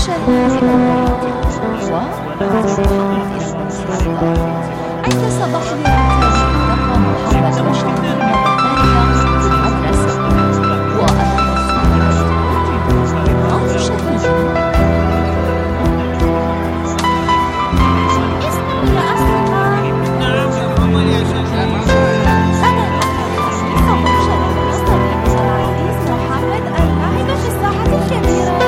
شهيد البيت ومحمد إسحاق. عند صباح اليوم لقى محمد رشد مرة ثانية في المدرسة وأمام الصورة قال شهيد: اسمعوا يا أصدقاء، أنا صباح شهيد صديقي العزيز محمد اللاعب في الساحة الكبيرة.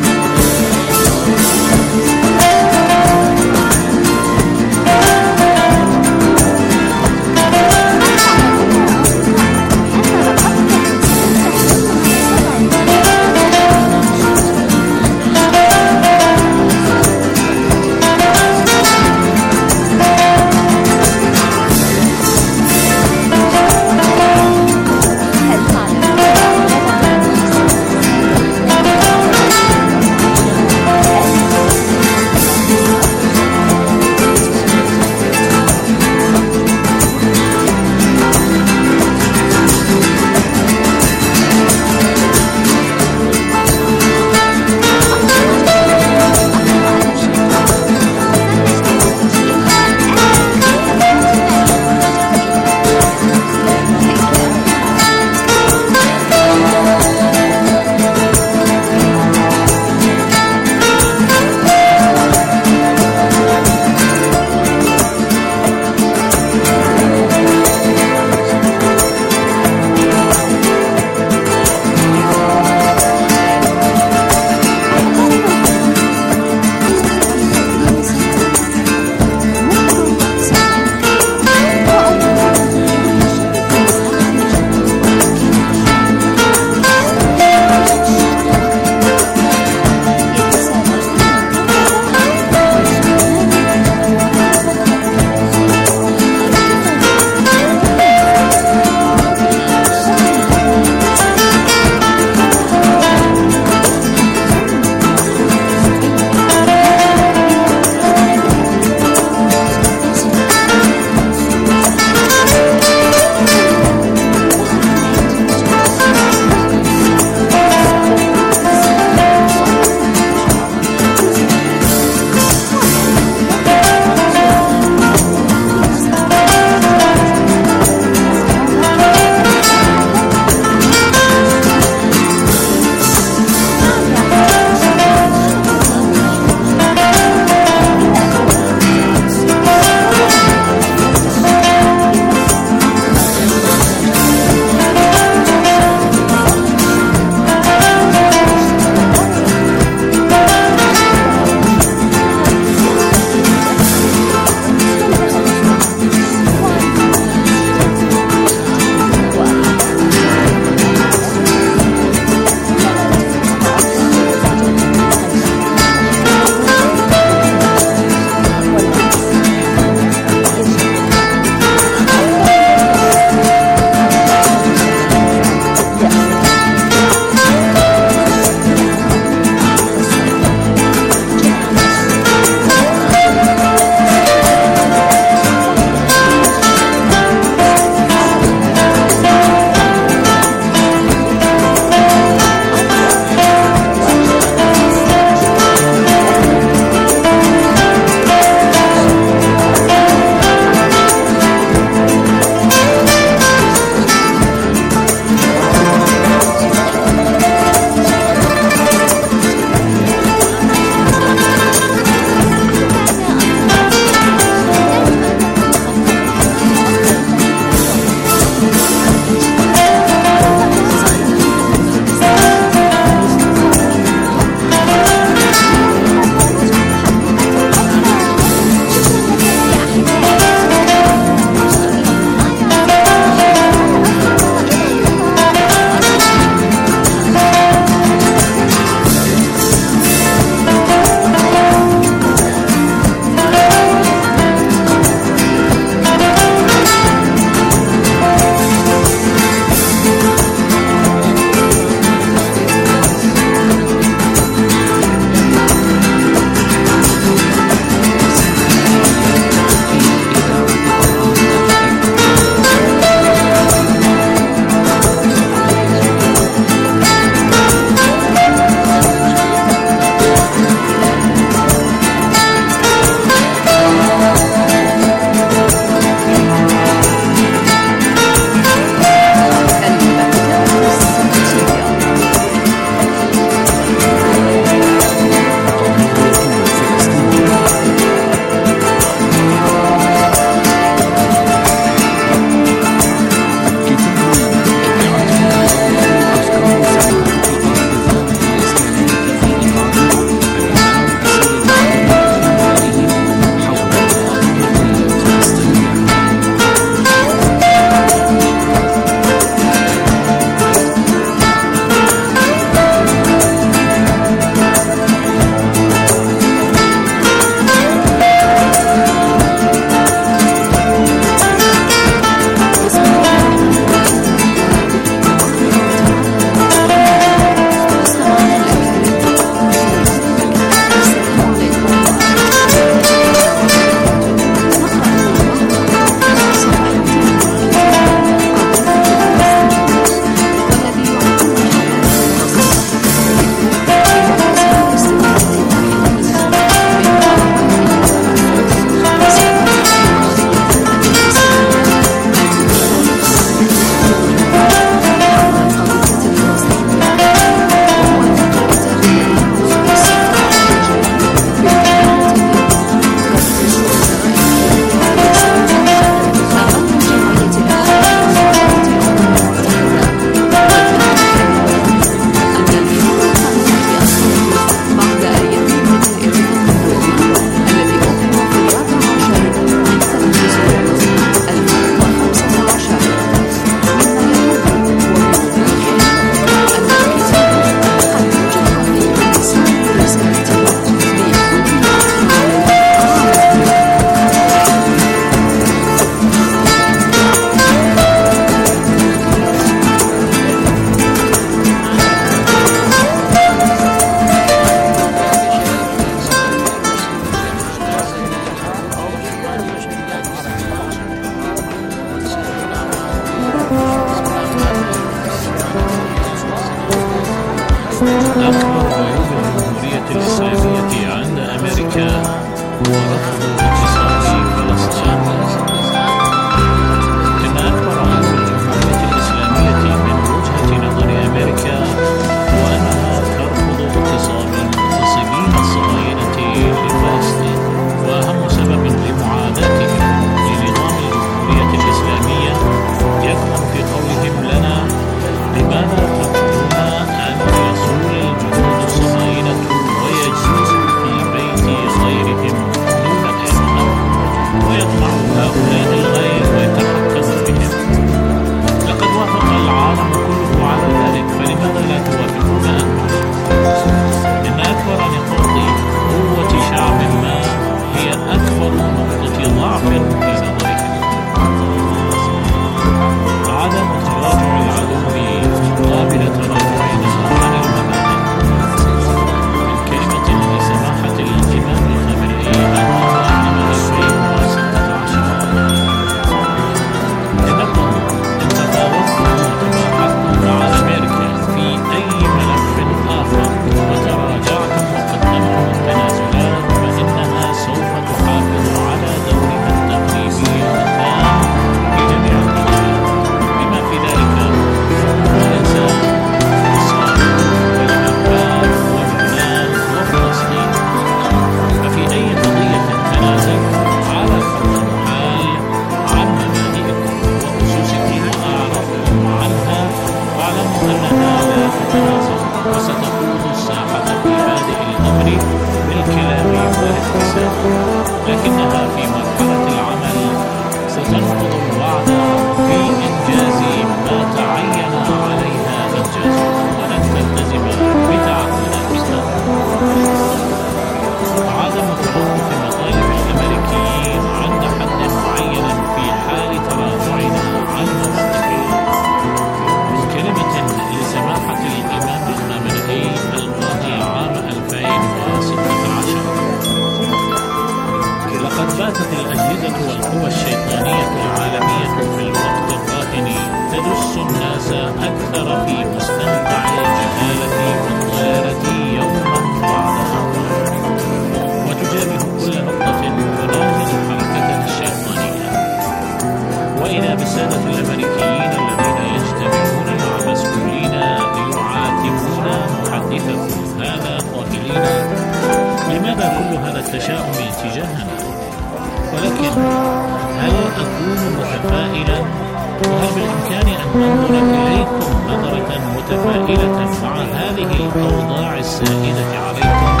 الضباط الأمريكيين الذين يجتمعون مع مسؤولين ليعاتبون محدثكم هذا قائلين: لماذا كل هذا التشاؤم تجاهنا؟ ولكن هل أكون متفائلا؟ وهل بالإمكان أن أنظر إليكم نظرة متفائلة مع هذه الأوضاع السائدة عليكم؟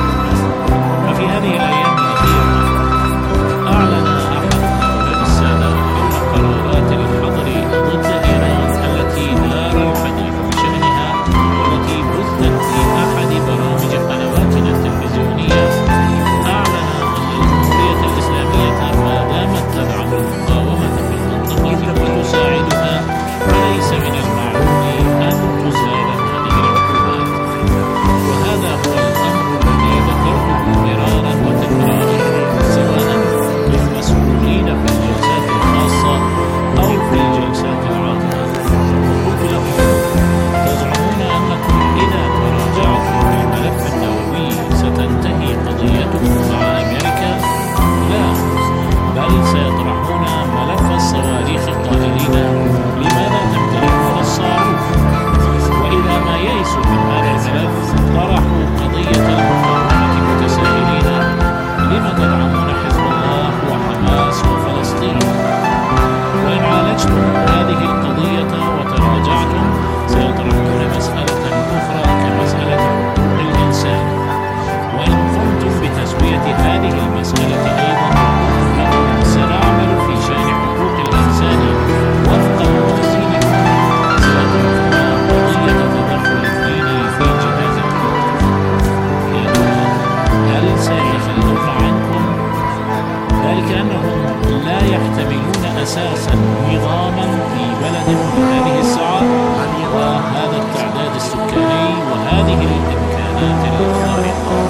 وفي هذه الأيام الأخيرة أعلن أحد هؤلاء السادة إن قرارات الحظر ضد إيران التي دار الحديث بشأنها والتي بثت في أحد برامج قنواتنا التلفزيونية، أعلن أن الجمهورية الإسلامية ما دامت تدعم المقاومة في المنطقة وتساعدها، فليس من المعلوم أن تزال هذه العقوبات. وهذا هو الأمر الذي ذكرته مرارا وتكرارا سواء للمسؤولين في الجلسات الخاصة أو في الجلسات العامة. قلت لهم: تزعمون أنكم إذا تراجعتم في الملف النووي ستنتهي قضيتكم مع أمريكا؟ لا، بل سيطرحون ملف الصواريخ قائلين: لماذا تمتلكون الصاروخ؟ وإذا ما يئسوا من هذا الملف طرحوا قضية المقاومة متسائلين: لما تدعمون حزب الله وحماس وفلسطين؟ وإن عالجتم هذه القضية وتراجعتم سيطرحون مسألة أخرى كمسألة حقوق الإنسان، وإن قمتم بتسوية هذه المسألة أيضا فإننا سنعمل في شأن حقوق الإنسان وفق موازينكم. سيطرحون قضية تدخل الدين في جهازكم. يا ترى هل سيتخلون عنكم؟ ذلك أنهم لا يحتملون أساسا نظاما في بلد بهذه السعة وهذا التعداد السكاني وهذه الإمكانات الخارقة.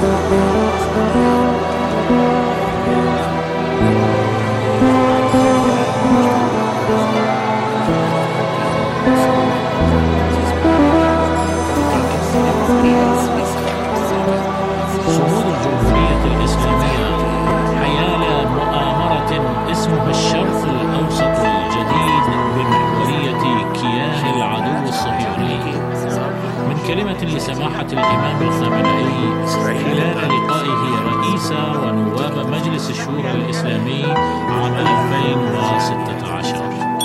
صمود الجمهورية الإسلامية حيال مؤامرة اسمها الشرق الأوسط الجديد بمحورية كيان العدو الصهيوني. من كلمة لسماحة الإمام الخامنئي خلال لقائه رئيس ونواب مجلس الشورى الإسلامي عام 2016: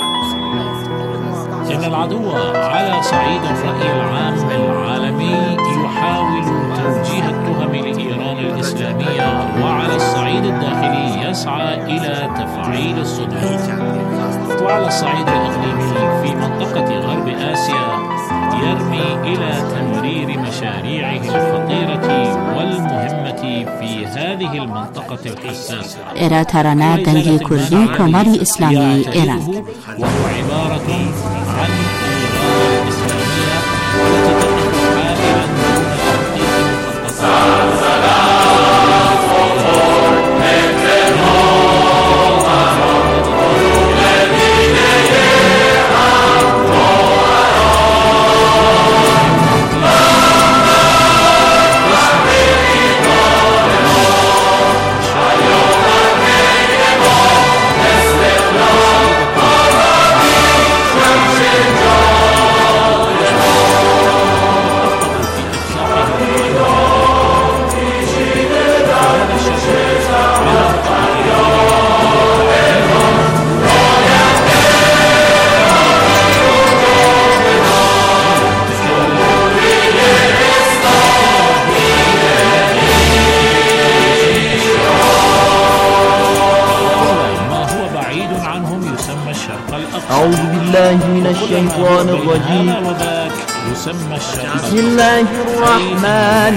إن العدو على صعيد الرأي العام العالمي يحاول توجيه التهم لإيران الإسلامية، وعلى الصعيد الداخلي يسعى إلى تفعيل الصدمات، وعلى الصعيد الإقليمي في منطقة غرب آسيا يرمي إلى تمرير مشاريعه الخطيرة والمهمة في هذه المنطقة الحساسة. إرا ترانا دنگی کردی کماری اسلامی ایران، وهو عبارة عن إيران الإسلامية التي تقف حائلا دون تحقيق مخططات. أعوذ بالله من الشيطان الرجيم. بسم الله الرحمن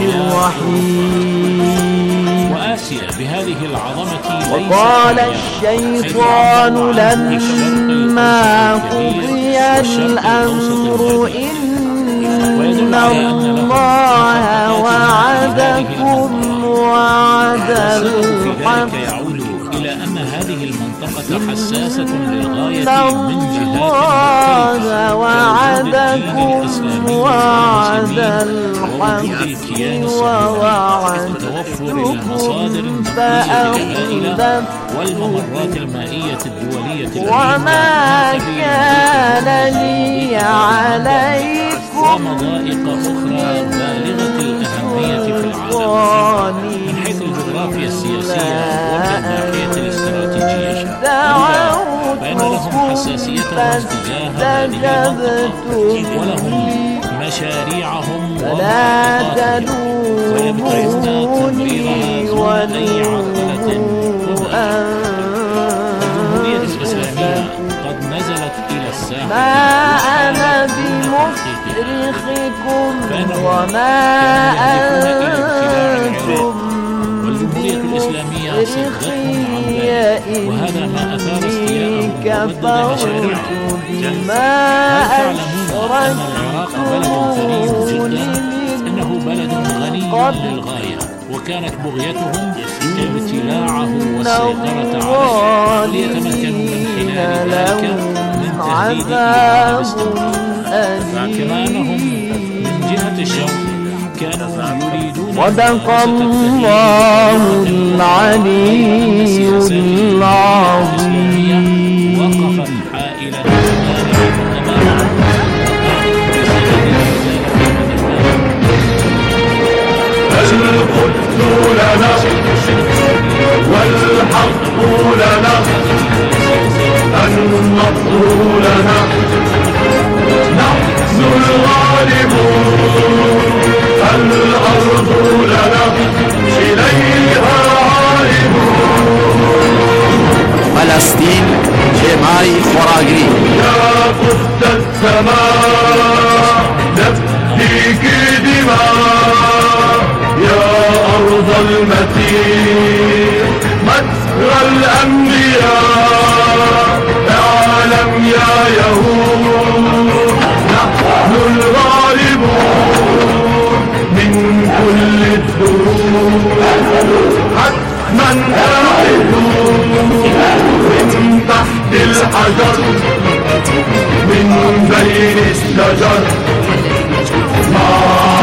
الرحيم. وآسيا بهذه العظمة. وقال الشيطان لما قضي الأمر إن الله وعدكم وعد الحق إلى أن هذه المنطقة حساسة للغاية من جهات وعدكم وعد الحق ووعدتكم فأخلفتكم والممرات المائية الدولية وما كان لي عليكم ومضائق أخرى بالغة الأهمية في العالم من حيث الجغرافيا السياسية ومن الناحية الاستراتيجية، فإن لهم حساسيتهم تجاه هذه المنطقة ولهم مشاريعهم ومخططاتهم، ويبغون تدبيرها دون أي عقبة الجمهورية الإسلامية قد نزلت إلى الساحة. ما أنا بمصرخكم وما أنتم والجمهورية الإسلامية صدتهم عن ذلك، وهذا ما أثار استياءهم ومدد مشاريعهم. بما إنه بلد غني للغاية، وكانت بغيتهم ابتلاعه والسيطرة عليه ليتمكنوا من خلال ذلك من تهديد كما أنهم من جهة الشرق كانوا يريدون صدق الله العلي العظيم. وقفت حائلا القدس لنا والحق لنا النصر لنا نحن الغالبون الأرض لنا إليها عالمون. فلسطين جماعي خراجري يا قدس السماء نفديك دماء يا أرض المسيح مجرى الأنبياء اعلم يا يهود نحن الغالبون من كل الدروب حتما آخذون من تحت الحجر من بين الشجر مع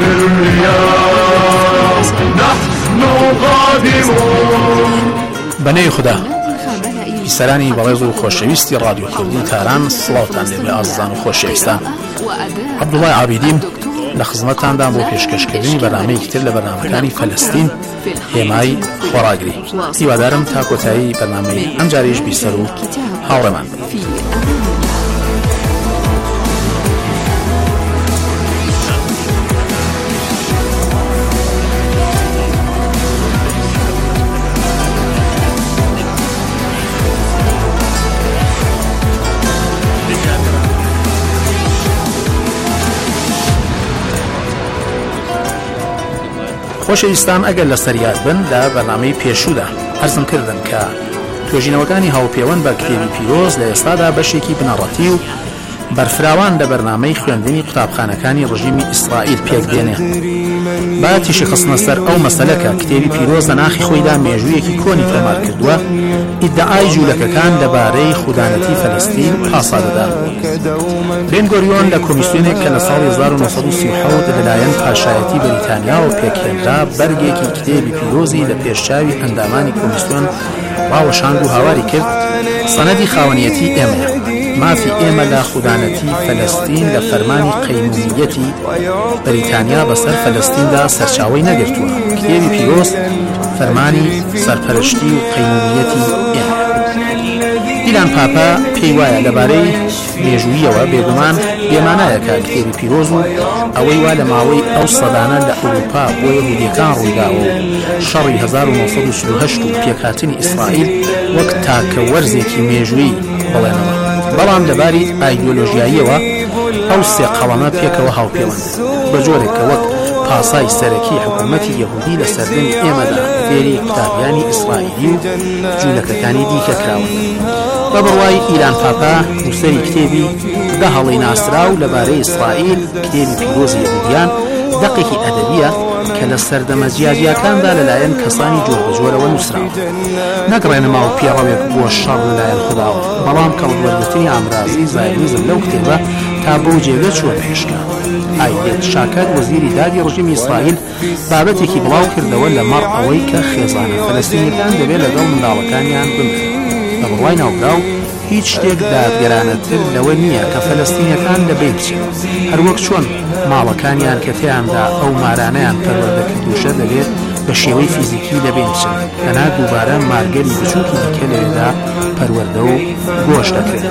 الرياض نحن قادمون. بنەی خوددا بیسەرانی بەڕێز و خۆشەویستی رادیۆ کوردی تاران سڵاوتان لێبێ ئازیزان و خۆشەویستان. عەبدوڵڵای عابیدیم لە خزمەتتاندا بۆ پێشکەشکردنی بەرنامەیەکی تر لە بەرنامەکانی فەلەستین هێمای خۆراگری. هیوادارم تا کۆتایی بەرنامەی ئەم جارێش بیسەر و هاوڕێمان بن. خۆشەویستان ئەگەر لە سەریات بن لە بەرنامەی پێشوودا عەرزم کردم کە توێژینەوەکانی هاوپەیوەند بە کتێبی پیرۆز لە ئێستادا بەشێکی بنەڕەتی و بەرفراوان لە بەرنامەی خوێندنی قوتابخانەکانی ڕژیمی ئیسرائیل پێک دێنێ. با تیشی خستنە سەر ئەو مەسەلەکە کتێبی پیرۆز لە ناخی خۆیدا مێژوویەکی کۆنی تۆمار کردووە ئیدعای جوولەکەکان لەبارەی خودانەتی فەلەستین پاسا دەدا. بێن گۆریۆن لە کۆمیسیۆنێک کە لە ساڵی 1937 لەلایەن پاشایەتی بەریتانیاوە پێکهێنرا بەرگێکی کتێبی پیرۆزی لە پێشچاوی ئەندامانی کۆمیسیۆن ڕاوەشاند و هاواری کرد سەنەدی خاوەنیەتی ئێمەیە. مافی ئێمە لە خودانەتی فەلەستین لە فەرمانی قەیمومیەتی بەریتانیا بەسەر فەلەستیندا سەرچاوەی نەگرتووە. کتێبی پیرۆز فەرمانی سەرپەرشتی و قەیمومیەتی ئێمە. ئیلان پاپا پێی وایە لەبارەی مێژوویەوە بێگومان بێمانایەکە کتێبی پیرۆز و ئەوەی وا لە ماوەی ئەو سەدانە لە ئەوروپا بۆ یەهودیەکان ڕوویداوە و شەڕی 1938 و پێکهاتنی ئیسرائیل وەک تاکە وەرزێکی مێژووی بڵێنەوە. بەڵام لەباری ئایدۆلۆژیاییەوە ئەو سێ قەڵەمە پێکەوە هاوپێوەند بە جۆرێکە وەک پاسای سەرەکی حکوومەتی یەهودی لە سەردەمی ئێمەدا فێری قوتابیانی ئیسرائیلی و جوولەکەکانی دیکە کراون. بە بڕوای ئیلان پاپا نووسەری کتێبی دە هەڵی ناسراو لەبارەی ئیسرائیل کتێبی پیرۆزی یەهودیان دەقێکی ئەدەبیە کە لە سەردەمە جیاجیەکاندا لەلایەن کەسانی جۆربەجۆرەوە نووسراوە نەگەڕێنەما و پێڕەوێک بۆ شەڕ لەلایەن خودداوە بەڵام کەڵوەرگرتنی ئامرازی زایونیزم لەو کتێبە تا بۆ جێگە چوە پێشکە ئایدێت شاکات وەزیری دادی ڕژیمی ئیسرائیل بابەتێکی بڵاو کردەوە لەمەڕ ئەوەی کە خێزانە فەلەستینیەکان دەبێت لەگەڵ منداڵەکانیان بمرن لە بڕوای ناوگاو هیچ شتێک دادگەرانەتر لەوە نییە کە فەلەستینیەکان لەبێ بچین هەروەک چۆن ماڵەکانیان کە تێیاندا ئەو مارانەیان پەروەردەکردوشە دەبێت بە شێوەی فیزیکی لەبێ بچن لەنا دووبارە مارگەری بچووکی دیکە لەوێدا پەروەردە و گۆشت دەکرێت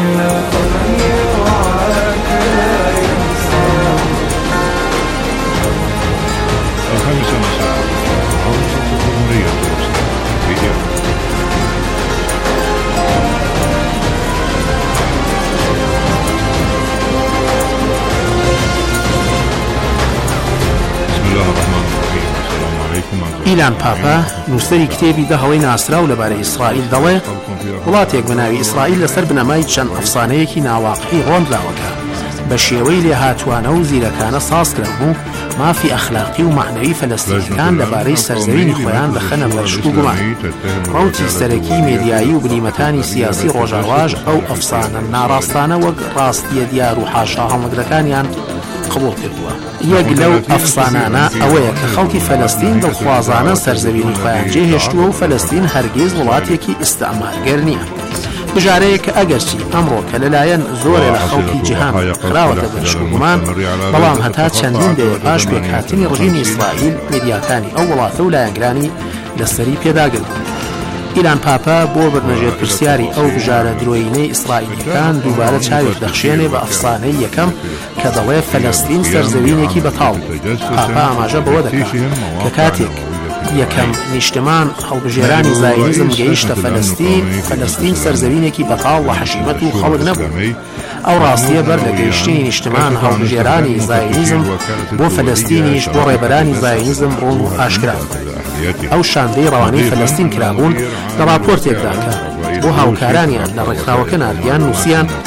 ئیلان پاپا نووسەری کتێبی دەهەوەی ناسرا و لەبارەی ئیسرائیل دەڵێ وڵاتێک بەناوی ئیسرائیل لەسەر بنەمای چەند ئەفسانەیەکی ناواقعی ڕۆندراوەکە بە شێوەی لێهاتوانە و زیرەکانە سازکرا بوو مافی ئەخلاقی و معنەوی فەلەستینیەکان لەبارەی سەرزەوینی خۆیان دەخەنە بەرشک و گومان ڕەوتی سەرەکی مێدیایی و بنیمەتانی سیاسی ڕۆژاواژ ئەو ئەفسانە ناڕاستانە وەک ڕاستیە دیار و حاشا هەڵمەگرەکانیان قبول کردووە یەک لەو ئەفسانانە ئەوەیە کە خەڵکی فەلەستین دڵخوازانە سەرزەوینی خۆیان جێهێشتووە و فەلەستین هەرگیز وڵاتێکی ئیستعمارگەر نییە بژارەیە کە ئەگەرچی ئەمڕۆ کە لەلایەن زۆرە لە خەڵکی جیهان خراوەتە بەرشک و گومان بەڵام هەتا چەندین دەیە پاش پێکهاتنی ڕژیمی ئیسرائیل میدیاکانی ئەو وڵاتە و لایەنگرانی لەسەری پێداگرت ئیلان پاپا بۆ بەرنەژێر پرسیاری ئەو بژارە درۆینەی ئیسرائیلیەکان دووبارە چاوێک دەخشێنێ بە ئەفسانەی یەکەم کە دەڵێ فەلەستین سەرزەوینێکی بەتاڵ پاپا ئاماژە بەوە دەکات کە کاتێک یەکەم نیشتمان هەڵبژێرانی زایونیزم گەیشتە فەلەستین سەرزەوینێکی بەتاڵ و حەشیمەت و خەڵک نەبوو ئەو ڕاستیە بەر لە گەیشتنی نیشتمان هەڵبژێرانی زایونیزم بۆ فەلەستینیش بۆ ڕێبەرانی زایونیزم ڕۆن و ئاشکرا ئەو شاندەی ڕەوانەی فەلەستین کرابوون لە راپۆرتێکدا کە بۆ هاوکارانیان لە ڕێکخراوەکە نردیان نووسیان